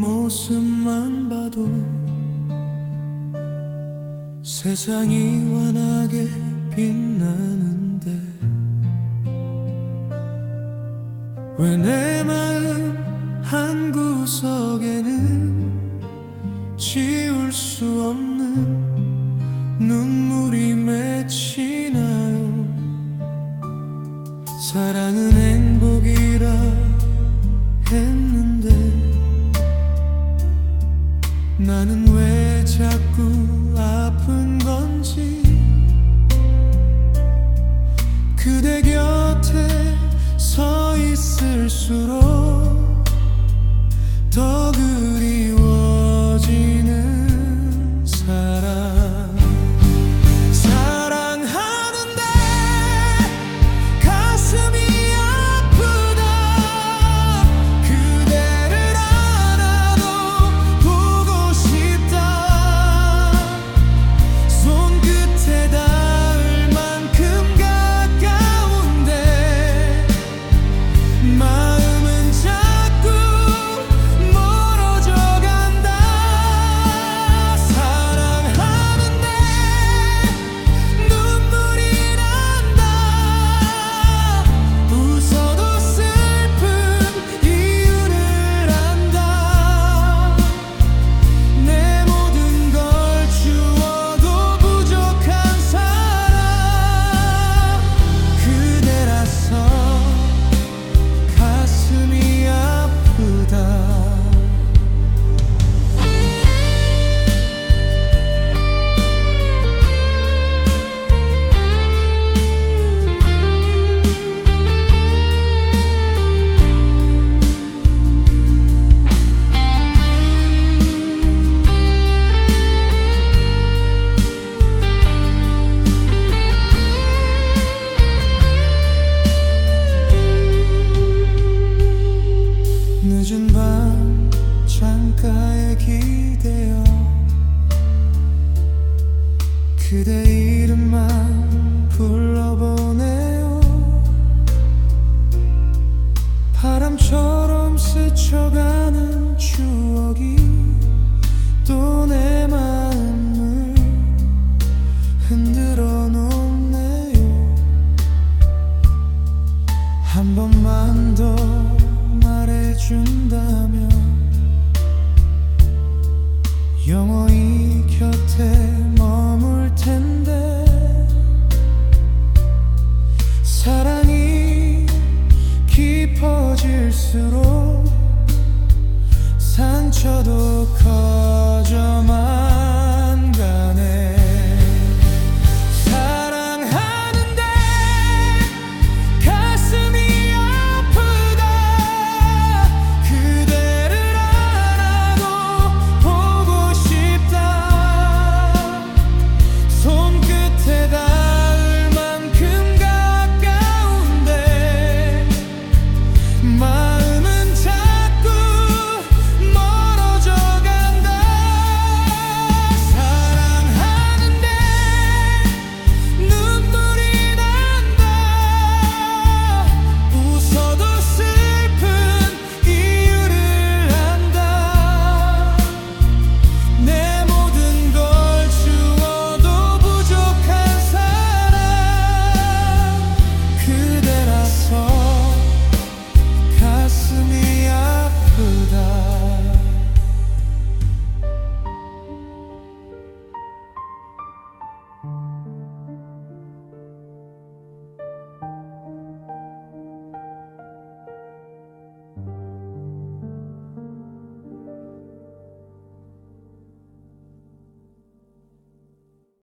모습만 봐도 세상이 환하게 빛나는데 왜 내 마음 한구석에는 지울 수 없는 눈물이 맺히나요. 사랑은 행복이라 했는데 나는 왜 자꾸 아픈 건지. 그대 곁에 서 있을수록 더 그리워지는 사랑하는데 가슴이 아프다. 그대를 하나도 보고 싶다. 손끝에 닿을 만큼 가까운데 마음은 자꾸 멀어져 간다. 사랑하는데 눈물이 난다. 웃어도 슬픈 이유를 안다. 내 모든 걸 주어도 부족한 사랑 그대라서 가슴이 아프다. 늦은 밤 창가에 기대어 그대 이름만 불러보네요. 바람처럼 스쳐가는 추억이 또 내 마음을 흔들어 놓네요. 한 번만 더 말해준다면 영원히 곁에 머물 텐데. 사랑이 깊어질수록 상처도 커져만